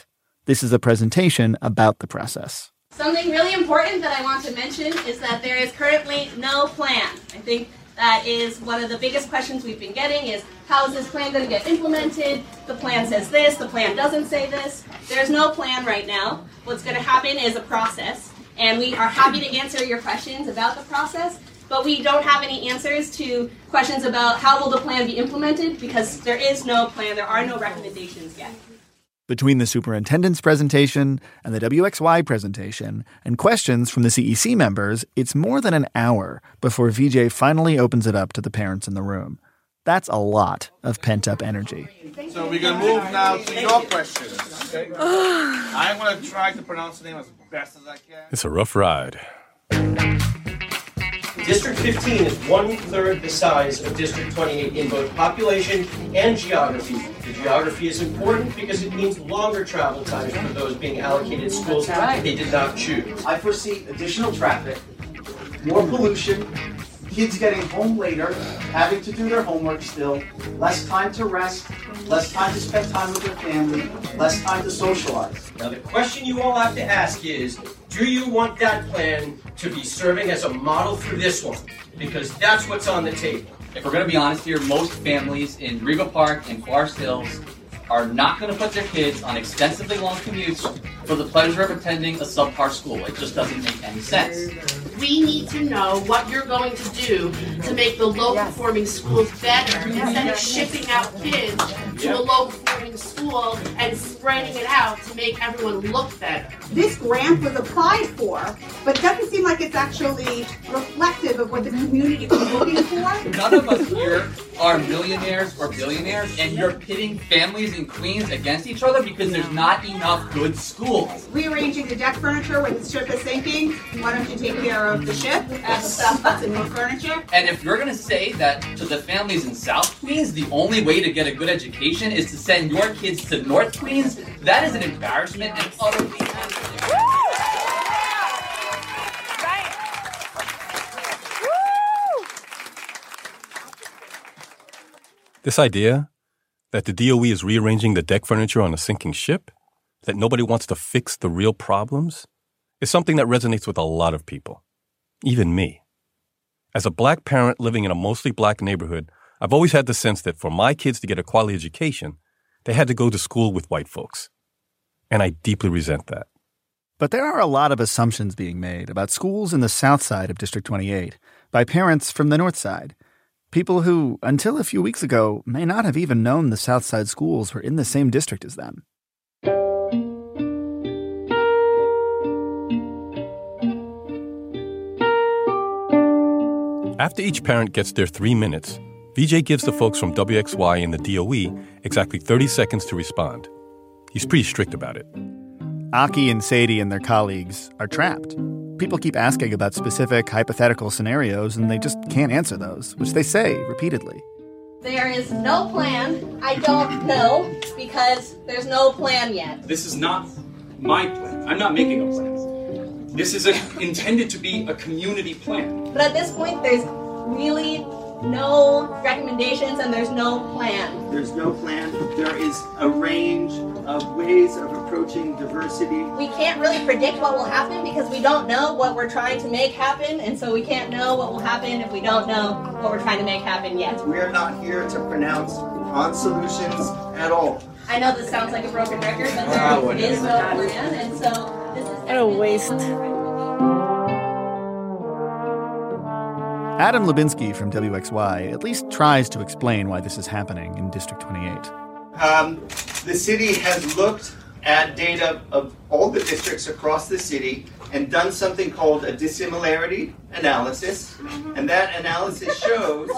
This is a presentation about the process. Something really important that I want to mention is that there is currently no plan. I think that is one of the biggest questions we've been getting is, how is this plan going to get implemented? The plan says this, the plan doesn't say this. There's no plan right now. What's going to happen is a process, and we are happy to answer your questions about the process, but we don't have any answers to questions about how will the plan be implemented, because there is no plan, there are no recommendations yet. Between the superintendent's presentation and the WXY presentation and questions from the CEC members, it's more than an hour before VJ finally opens it up to the parents in the room. That's a lot of pent-up energy. So we're going to move now to your questions. Okay? I'm going to try to pronounce the name as best as I can. It's a rough ride. District 15 is 1/3 the size of District 28 in both population and geography. The geography is important because it means longer travel times for those being allocated schools they did not choose. I foresee additional traffic, more pollution, kids getting home later, having to do their homework still, less time to rest, less time to spend time with their family, less time to socialize. Now the question you all have to ask is, do you want that plan to be serving as a model for this one? Because that's what's on the table. If we're going to be honest here, most families in Rego Park and Forest Hills are not going to put their kids on extensively long commutes for the pleasure of attending a subpar school. It just doesn't make any sense. We need to know what you're going to do to make the low-performing schools better instead of shipping out kids to a low-performing school and spreading it out to make everyone look better. This grant was applied for, but it doesn't seem like it's actually reflective of what the community was looking for. None of us here are millionaires or billionaires, and you're pitting families in Queens against each other because there's not enough good schools. Rearranging the deck furniture when the ship is sinking, why don't you take care of the ship and the stuff that's in the furniture? And if you're going to say that to the families in South Queens, the only way to get a good education is to send your kids to North Queens, that is an embarrassment and utterly unfair. This idea that the DOE is rearranging the deck furniture on a sinking ship, that nobody wants to fix the real problems, is something that resonates with a lot of people, even me. As a black parent living in a mostly black neighborhood, I've always had the sense that for my kids to get a quality education, they had to go to school with white folks. And I deeply resent that. But there are a lot of assumptions being made about schools in the south side of District 28 by parents from the north side. People who, until a few weeks ago, may not have even known the south side schools were in the same district as them. After each parent gets their 3 minutes, VJ gives the folks from WXY and the DOE exactly 30 seconds to respond. He's pretty strict about it. Aki and Sadie and their colleagues are trapped. People keep asking about specific hypothetical scenarios, and they just can't answer those, which they say repeatedly. There is no plan. I don't know, because there's no plan yet. This is not my plan. I'm not making a plan. This is intended to be a community plan. But at this point, there's really no recommendations and there's no plan. There's no plan. There is a range of ways of approaching diversity. We can't really predict what will happen because we don't know what we're trying to make happen, and so we can't know what will happen if we don't know what we're trying to make happen yet. We're not here to pronounce on solutions at all. I know this sounds like a broken record, but there is no plan, and so this is what a waste. Adam Lubinsky from WXY at least tries to explain why this is happening in District 28. The city has looked at data of all the districts across the city and done something called a dissimilarity analysis. And that analysis shows...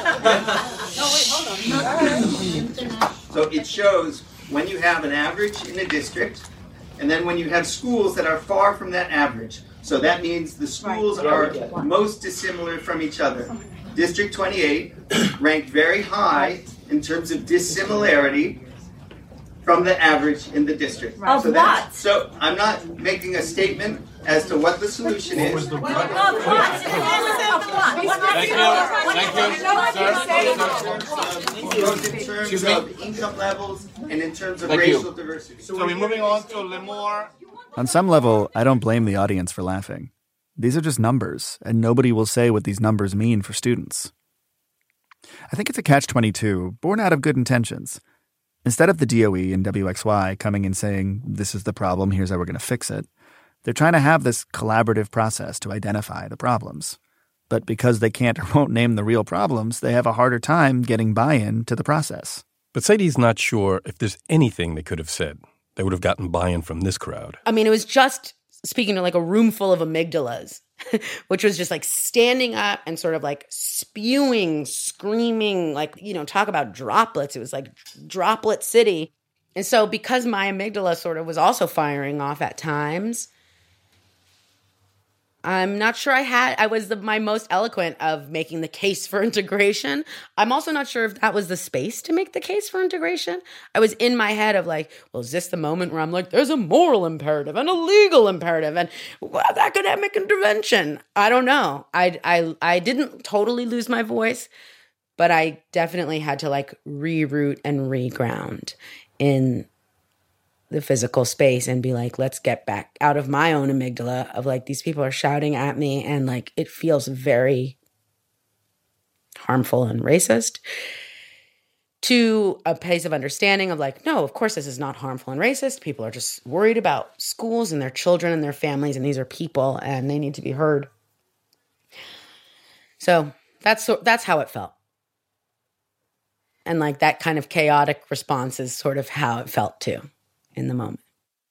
So it shows when you have an average in a district, and then when you have schools that are far from that average. So that means the schools are most dissimilar from each other. District 28 ranked very high in terms of dissimilarity from the average in the district. Of what? So I'm not making a statement as to what the solution is. Of what? In terms of income levels and in terms of Thank racial you. diversity. So we're moving on to Limor. On some level, I don't blame the audience for laughing. These are just numbers, and nobody will say what these numbers mean for students. I think it's a catch-22, born out of good intentions. Instead of the DOE and WXY coming and saying, this is the problem, here's how we're going to fix it, they're trying to have this collaborative process to identify the problems. But because they can't or won't name the real problems, they have a harder time getting buy-in to the process. But Sadie's not sure if there's anything they could have said that would have gotten buy-in from this crowd. I mean, it was just speaking to like a room full of amygdalas, which was just like standing up and sort of like spewing, screaming, like, you know, talk about droplets. It was like droplet city. And so because my amygdala sort of was also firing off at times, I'm not sure I was my most eloquent of making the case for integration. I'm also not sure if that was the space to make the case for integration. I was in my head of like, well, is this the moment where I'm like, there's a moral imperative and a legal imperative and academic intervention? I don't know. I didn't totally lose my voice, but I definitely had to like reroute and reground in the physical space and be like, let's get back out of my own amygdala of like, these people are shouting at me and like, it feels very harmful and racist, to a place of understanding of like, no, of course this is not harmful and racist. People are just worried about schools and their children and their families, and these are people and they need to be heard. So that's how it felt. And like that kind of chaotic response is sort of how it felt too. In the moment.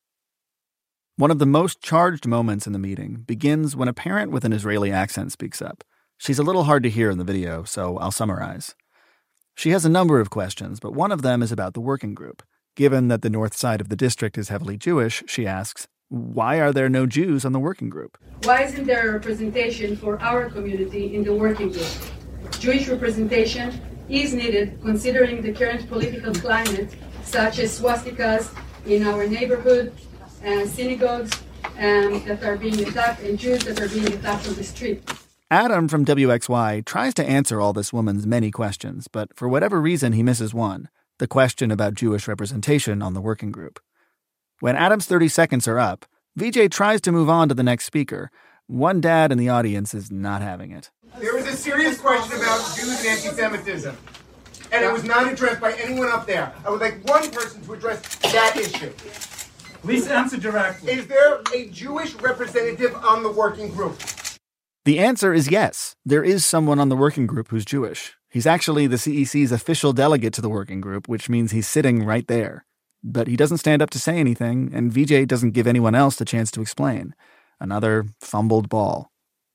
One of the most charged moments in the meeting begins when a parent with an Israeli accent speaks up. She's a little hard to hear in the video, so I'll summarize. She has a number of questions, but one of them is about the working group. Given that the north side of the district is heavily Jewish, she asks, why are there no Jews on the working group? Why isn't there a representation for our community in the working group? Jewish representation is needed considering the current political climate, such as swastikas in our neighborhood, synagogues that are being attacked, and Jews that are being attacked on the street. Adam from WXY tries to answer all this woman's many questions, but for whatever reason he misses one, the question about Jewish representation on the working group. When Adam's 30 seconds are up, VJ tries to move on to the next speaker. One dad in the audience is not having it. There was a serious question about Jews and anti-Semitism. And it was not addressed by anyone up there. I would like one person to address that issue. Please answer directly. Is there a Jewish representative on the working group? The answer is yes. There is someone on the working group who's Jewish. He's actually the CEC's official delegate to the working group, which means he's sitting right there. But he doesn't stand up to say anything, and VJ doesn't give anyone else the chance to explain. Another fumbled ball.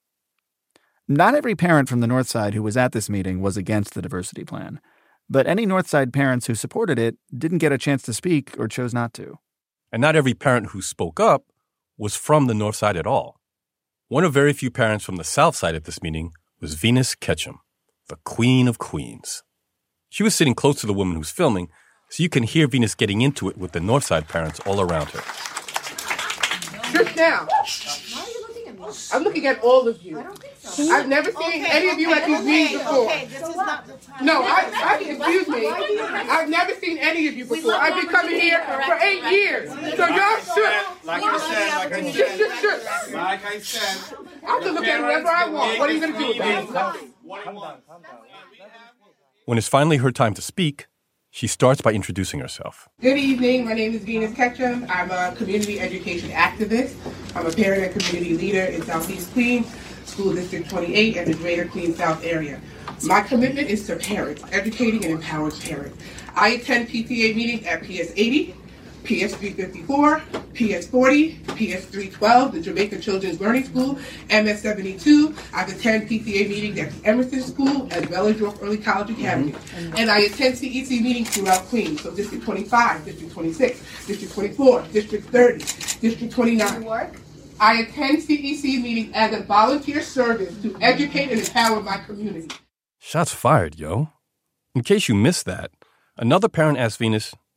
Not every parent from the North Side who was at this meeting was against the diversity plan. But any Northside parents who supported it didn't get a chance to speak or chose not to. And not every parent who spoke up was from the North Side at all. One of very few parents from the South Side at this meeting was Venus Ketchum, the Queen of Queens. She was sitting close to the woman who's filming, so you can hear Venus getting into it with the North Side parents all around her. Just now. I'm looking at all of you. I've never seen any of you at these meetings before. Excuse me. I've never seen any of you before. I've been coming here for 8 years. So y'all should. Like I said. I can look at whoever I want. What are you going to do about it? When it's finally her time to speak, she starts by introducing herself. Good evening. My name is Venus Ketchum. I'm a community education activist. I'm a parent and community leader in Southeast Queens, School District 28, and the Greater Queens South area. My commitment is to parents, educating and empowering parents. I attend PTA meetings at PS 80, PS 354, PS 40, PS 312, the Jamaica Children's Learning School, MS 72. I attend PTA meetings at the Emerson School as well as York Early College Academy. And I attend CEC meetings throughout Queens, so District 25, District 26, District 24, District 30, District 29. I attend CEC meetings as a volunteer service to educate and empower my community. Shots fired, yo. In case you missed that, another parent asked Venus,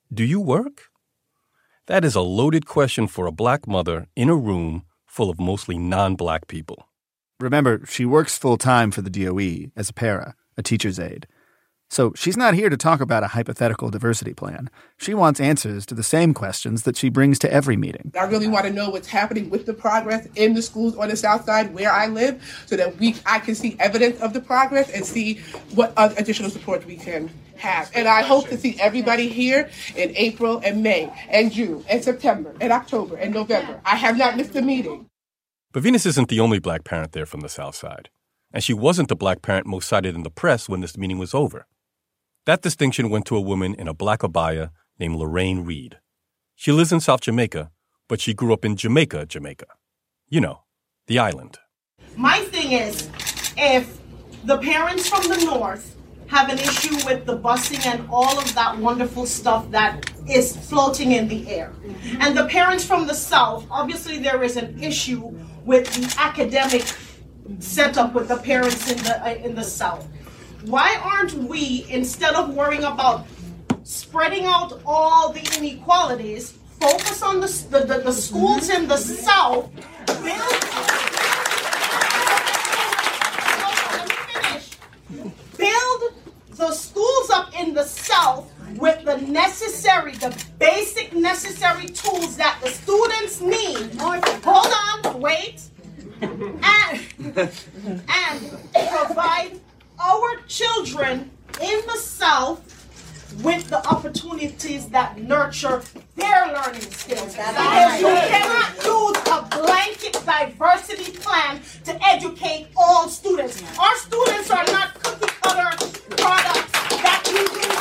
Do you work? That is a loaded question for a black mother in a room full of mostly non-black people. Remember, she works full-time for the DOE as a para, a teacher's aide. So she's not here to talk about a hypothetical diversity plan. She wants answers to the same questions that she brings to every meeting. I really want to know what's happening with the progress in the schools on the South Side where I live so that I can see evidence of the progress and see what additional support we can have. And I hope to see everybody here in April and May and June and September and October and November. I have not missed a meeting. But Venus isn't the only black parent there from the South Side. And she wasn't the black parent most cited in the press when this meeting was over. That distinction went to a woman in a black abaya named Lorraine Reed. She lives in South Jamaica, but she grew up in Jamaica, Jamaica. You know, the island. My thing is, if the parents from the North have an issue with the busing and all of that wonderful stuff that is floating in the air, and the parents from the South, obviously there is an issue with the academic setup with the parents in the South. Why aren't we, instead of worrying about spreading out all the inequalities, focus on the schools in the South, build the schools up in the South with the basic necessary tools that the students need. Hold on, wait. And provide our children in the South with the opportunities that nurture their learning skills. Because you cannot use a blanket diversity plan to educate all students. Our students are not cookie cutter products that we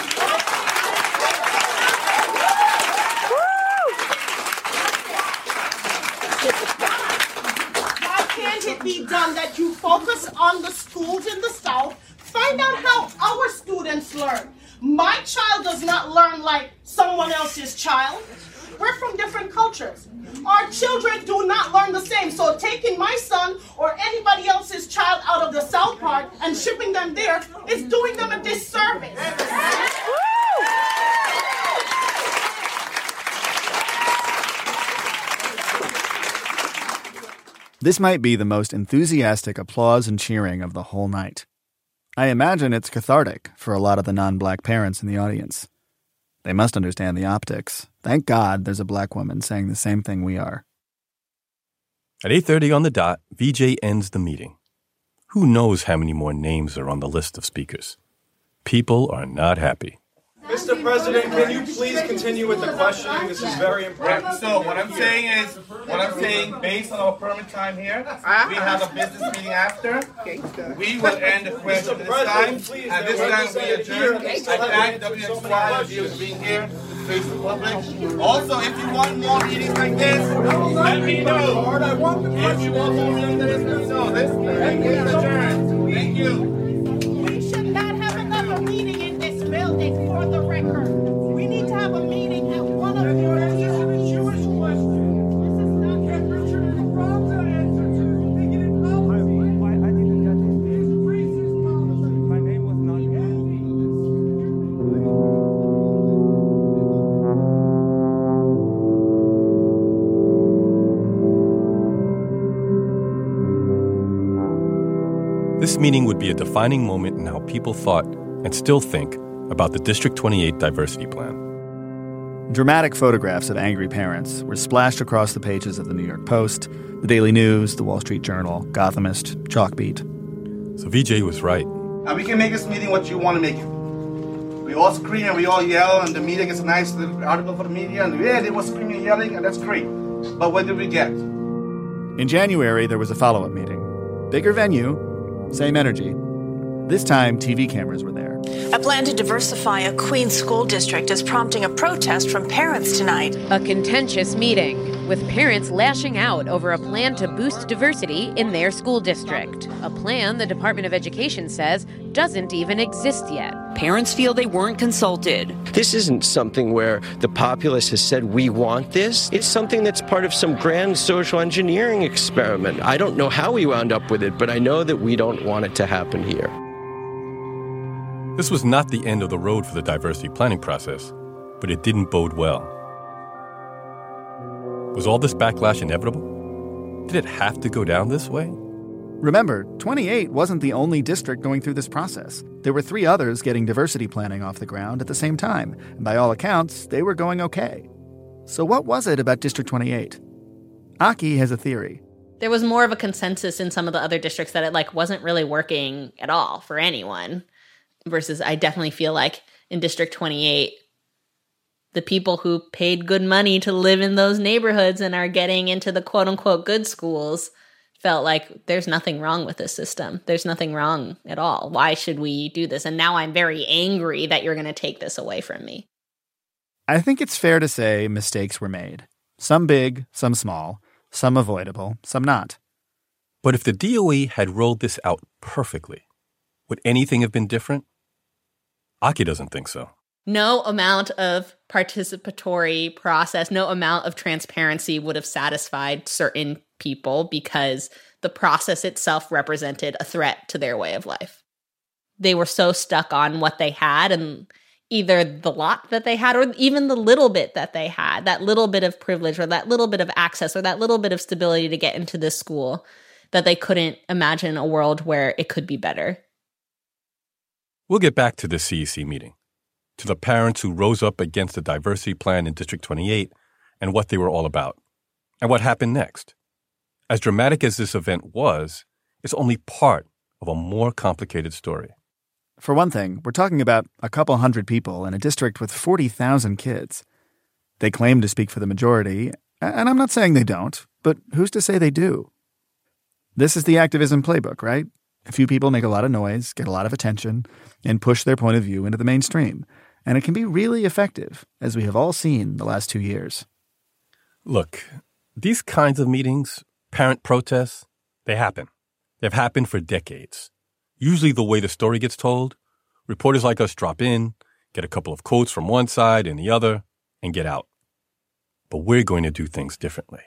Why can't it be done that you focus on the schools in the South? Find out how our students learn. My child does not learn like someone else's child. We're from different cultures. Our children do not learn the same. So taking my son or anybody else's child out of the South part and shipping them there is doing them a disservice. This might be the most enthusiastic applause and cheering of the whole night. I imagine it's cathartic for a lot of the non-black parents in the audience. They must understand the optics. Thank God there's a black woman saying the same thing we are. At 8:30 on the dot, VJ ends the meeting. Who knows how many more names are on the list of speakers? People are not happy. Mr. President, can you please continue with the questioning? This is very important. So what I'm saying, based on our permit time here, we have a business meeting after. We will end the question this time. At this time, we adjourn. I thank WXY for being here to face the public. Also, if you want more meetings like this, let me know. If you want more meetings like this, let me know. This meeting is adjourned. Thank you. We should not have another meeting in this building, for the record. We need to have a meeting at one of your Jewish questions. This meeting would be a defining moment in how people thought and still think about the District 28 Diversity Plan. Dramatic photographs of angry parents were splashed across the pages of the New York Post, the Daily News, the Wall Street Journal, Gothamist, Chalkbeat. So VJ was right. We can make this meeting what you want to make it. We all scream and we all yell, and the meeting is a nice article for the media, and yeah, they were screaming and yelling, and that's great. But what did we get? In January, there was a follow-up meeting. Bigger venue, same energy. This time, TV cameras were there. A plan to diversify a Queens school district is prompting a protest from parents tonight. A contentious meeting, with parents lashing out over a plan to boost diversity in their school district. A plan the Department of Education says doesn't even exist yet. Parents feel they weren't consulted. This isn't something where the populace has said, we want this. It's something that's part of some grand social engineering experiment. I don't know how we wound up with it, but I know that we don't want it to happen here. This was not the end of the road for the diversity planning process. but it didn't bode well. Was all this backlash inevitable? Did it have to go down this way? Remember, 28 wasn't the only district going through this process. There were 3 others getting diversity planning off the ground at the same time, and by all accounts, they were going okay. So what was it about District 28? Aki has a theory. There was more of a consensus in some of the other districts that it wasn't really working at all for anyone. Versus I definitely feel like in District 28, the people who paid good money to live in those neighborhoods and are getting into the quote-unquote good schools felt like there's nothing wrong with this system. There's nothing wrong at all. Why should we do this? And now I'm very angry that you're going to take this away from me. I think it's fair to say mistakes were made. Some big, some small, some avoidable, some not. But if the DOE had rolled this out perfectly, would anything have been different? Aki doesn't think so. No amount of participatory process, no amount of transparency would have satisfied certain people because the process itself represented a threat to their way of life. They were so stuck on what they had and either the lot that they had or even the little bit that they had, that little bit of privilege or that little bit of access or that little bit of stability to get into this school, that they couldn't imagine a world where it could be better. We'll get back to the CEC meeting, to the parents who rose up against the diversity plan in District 28 and what they were all about, and what happened next. As dramatic as this event was, it's only part of a more complicated story. For one thing, we're talking about a couple hundred people in a district with 40,000 kids. They claim to speak for the majority, and I'm not saying they don't, but who's to say they do? This is the activism playbook, right? A few people make a lot of noise, get a lot of attention, and push their point of view into the mainstream. And it can be really effective, as we have all seen the last 2 years. Look, these kinds of meetings, parent protests, they happen. They've happened for decades. Usually the way the story gets told, reporters like us drop in, get a couple of quotes from one side and the other, and get out. But we're going to do things differently.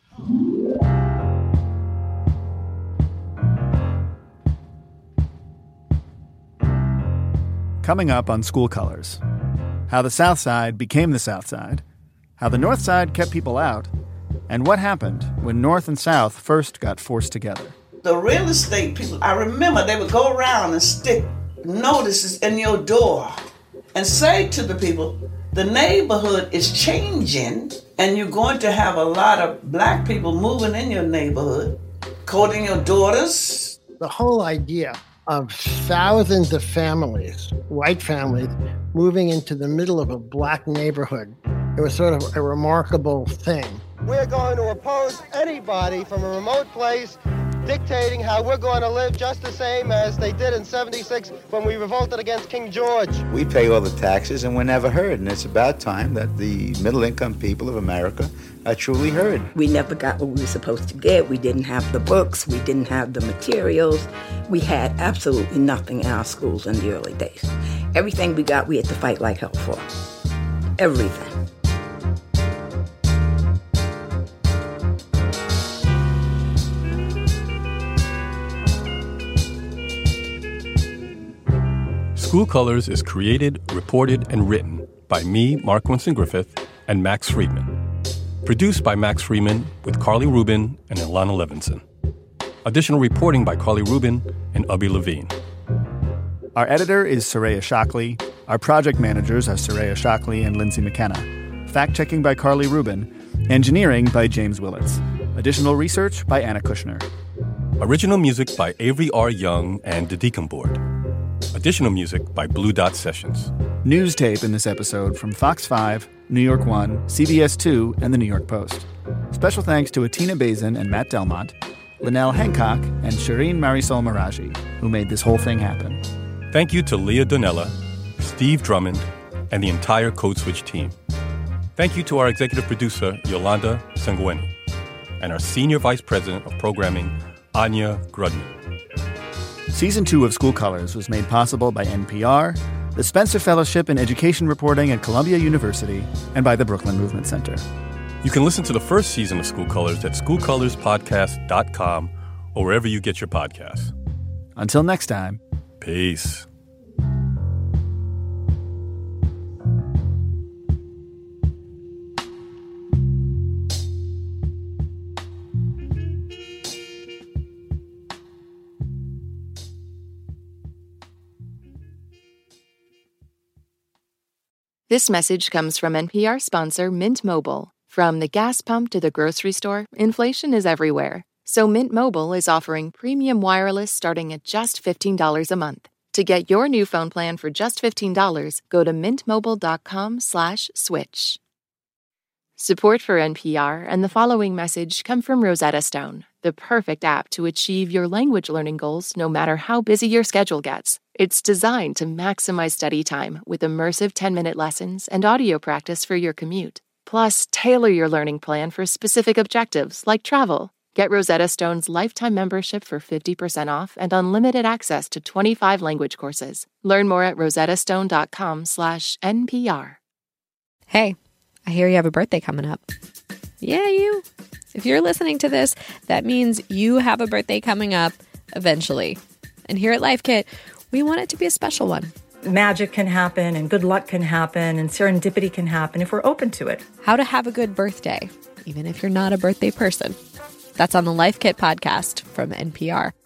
Coming up on School Colors, how the South Side became the South Side, how the North Side kept people out, and what happened when North and South first got forced together. The real estate people, I remember they would go around and stick notices in your door and say to the people, the neighborhood is changing and you're going to have a lot of black people moving in your neighborhood, courting your daughters. The whole idea of thousands of families, white families, moving into the middle of a black neighborhood, it was sort of a remarkable thing. We're going to oppose anybody from a remote place dictating how we're going to live just the same as they did in '76 when we revolted against King George. We pay all the taxes and we're never heard, and it's about time that the middle-income people of America are truly heard. We never got what we were supposed to get. We didn't have the books. We didn't have the materials. We had absolutely nothing in our schools in the early days. Everything we got, we had to fight like hell for. Everything. School Colors is created, reported, and written by me, Mark Winston Griffith, and Max Friedman. Produced by Max Friedman with Carly Rubin and Ilana Levinson. Additional reporting by Carly Rubin and Ubby Levine. Our editor is Soraya Shockley. Our project managers are Soraya Shockley and Lindsay McKenna. Fact-checking by Carly Rubin. Engineering by James Willits. Additional research by Anna Kushner. Original music by Avery R. Young and the Deacon Board. Additional music by Blue Dot Sessions. News tape in this episode from Fox 5, New York 1, CBS 2, and the New York Post. Special thanks to Atina Bazin and Matt Delmont, Linnell Hancock, and Shireen Marisol Meraji, who made this whole thing happen. Thank you to Leah Donella, Steve Drummond, and the entire Code Switch team. Thank you to our executive producer, Yolanda Sanguini, and our senior vice president of programming, Anya Grudman. Season 2 of School Colors was made possible by NPR, the Spencer Fellowship in Education Reporting at Columbia University, and by the Brooklyn Movement Center. You can listen to the first season of School Colors at schoolcolorspodcast.com or wherever you get your podcasts. Until next time. Peace. This message comes from NPR sponsor Mint Mobile. From the gas pump to the grocery store, inflation is everywhere. So Mint Mobile is offering premium wireless starting at just $15 a month. To get your new phone plan for just $15, go to mintmobile.com/switch. Support for NPR and the following message come from Rosetta Stone, the perfect app to achieve your language learning goals no matter how busy your schedule gets. It's designed to maximize study time with immersive 10-minute lessons and audio practice for your commute. Plus, tailor your learning plan for specific objectives like travel. Get Rosetta Stone's lifetime membership for 50% off and unlimited access to 25 language courses. Learn more at rosettastone.com/NPR. Hey, I hear you have a birthday coming up. Yeah, you. If you're listening to this, that means you have a birthday coming up eventually. And here at Life Kit, we want it to be a special one. Magic can happen and good luck can happen and serendipity can happen if we're open to it. How to have a good birthday, even if you're not a birthday person. That's on the Life Kit podcast from NPR.